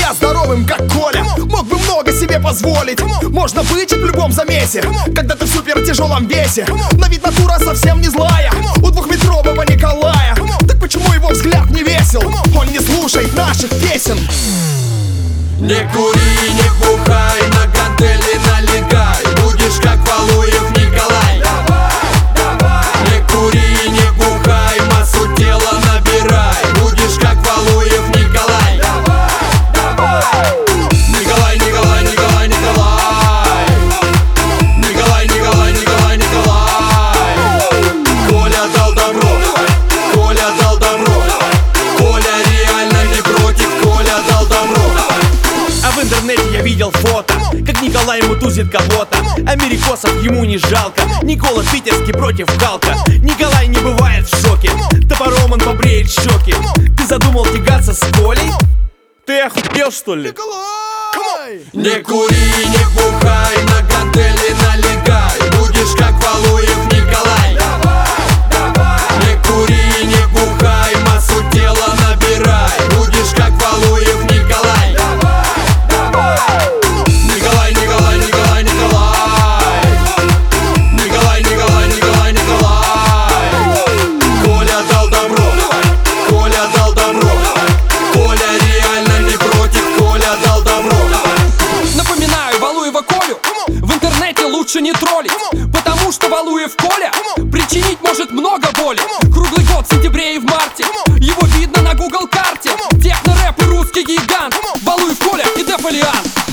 себя здоровым, как Коля. Мог бы много себе позволить. Можно быть в любом замесе, когда ты в супер тяжелом весе. На вид натура совсем не злая у двухметрового Николая. Так почему его взгляд не весел? Он не слушает наших песен. Не кури, не бухай, на гантели налегай. Будешь как Валуев Николай. Не кури, не бухай, массу тела набирай. Будешь как Валуев Николай. Николай, Николай, Николай, Николай. Николай, Николай, Николай, Николай. Коля дал добро, Коля дал добро. Коля реально не против, Коля дал добро. А в интернете я видел фото, как Николай мутузит кого-то. Америкосов ему не жалко. Никола Питерский против Халка. Николай не бывает в шоке. Топором он побреет щеки. Ты задумал тягаться с Колей? Ты охуел, что ли? Не кури, не бухай, на гантели налегай. Будешь как Валуев Николай. Не кури, не бухай, массу тела набирай. Будешь как Валуев Николай. Николай, Николай, Николай, Николай. Николай, Николай, Николай, Николай. Коля дал добро, Коля дал добро. Коля реально не против, Коля дал добро. Напоминаю Валуева Колю, в интернете лучше не троллить, потому что Валуев Коля причинить может много боли. Круглый год в сентябре и в марте его видно на Google карте. Техно-рэп и русский гигант Валуев Коля и Дефолиант.